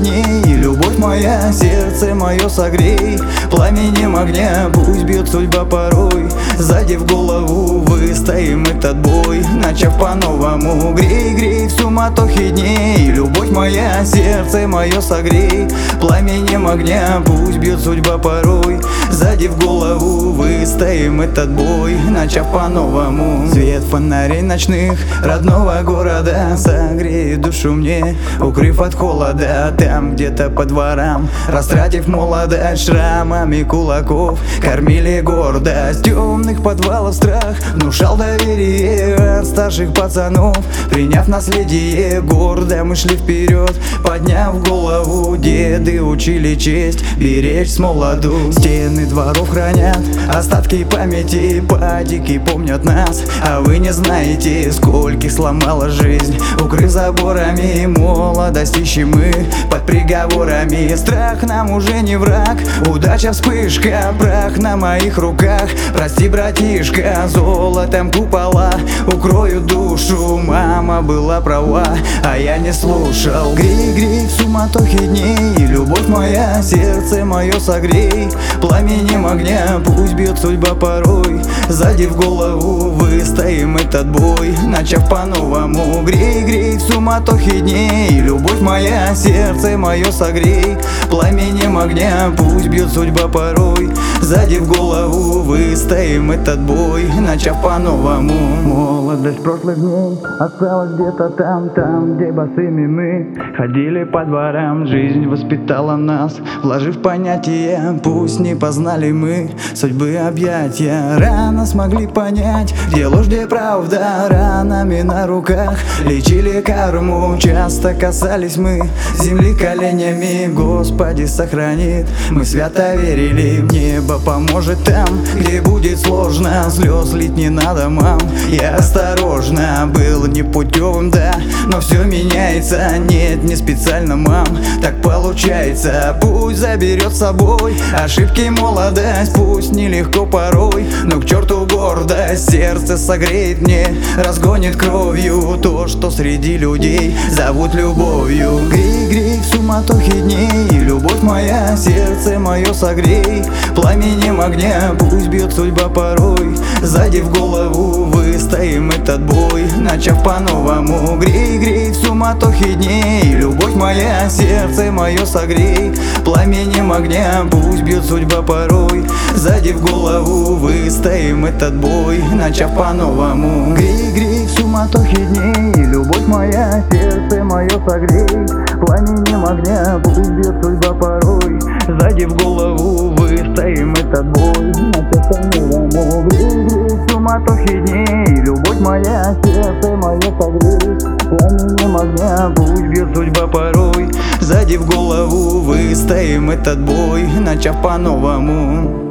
дней. Любовь моя, сердце мое согрей, пламенем огня пусть бьет судьба порой. Сзади в голову выстоим этот бой, начав по-новому. Грей, грей в суматохе дней. Любовь моя, сердце мое согрей, пламенем огня пусть бьет судьба порой. Сзади в голову выстоим этот бой, начав по-новому. Свет фонарей ночных родного города согреет душу мне, укрыв от холода там где-то по дворам. Растратив молодость шрамами кулаков, кормили гордость темных подвалов страх. Внушал доверие от старших пацанов, приняв наследие гордо мы шли вперед. Подняв голову, деды учили честь беречь с молоду. Стены дворов хранят остатки памяти, падики помнят нас, а вы не знаете, скольких сломала жизнь. Укрыв заборами молодость ищем мы под приговорами. Страх нам уже не враг, удача вспышка, прах на моих руках. Прости, братишка, золотом купола укроют душу. Мама была права, а я не слушал. Грей, грей в суматохе дней. Любовь моя, сердце мое согрей, пламенем огня пусть бьет судьба порой. Сзади в голову выстоим этот бой, начав по-новому. Грей, грей в суматохе дней. Любовь моя, сердце мое согрей, пламенем огня пусть бьет судьба порой. Сзади в голову выстоим этот бой, начав по-новому. Молодость прошлых дней осталась где-то там, где босыми мы ходили по дворам. Жизнь воспитала нас, вложив понятия, пусть не познали мы судьбы объятия. Рано смогли понять, где ложь, где правда. Ранами на руках лечили карму, часто касались мы земли коленями. Господи, сохранит, мы свято верили в небо, поможет там, где будет сложно. Слез лить не надо, мам, я осторожно был непутевым, да, но все меняется. Нет, не специально, мам, так получается. Пусть заберет с собой ошибки молодость, пусть нелегко порой, но к черту гордость. Сердце согреет мне, разгонит кровью то, что среди людей зовут любовью. Грей, грей в суматохе дней. Любовь моя, сердце мое согрей, пламенем огня пусть бьет судьба порой. Сзади в голову выстоим этот бой, начав по-новому. Грей, грей в суматохе дней. Любовь моя, сердце мое согрей, пламенем огня пусть бьет судьба порой. Сзади в голову выстоим этот бой, начав по-новому. Грей, грей в суматохе дней. Любовь моя, сердце мое согрей, пламенем огня пусть бьет судьба порой. Сзади в голову выстоим этот бой, начав по-новому. Грей, грей в суматохе дней. Любовь моя, сердце мое согрей, пламенем огня пусть бьет судьба порой. Сзади в голову выстоим этот бой, начав по-новому.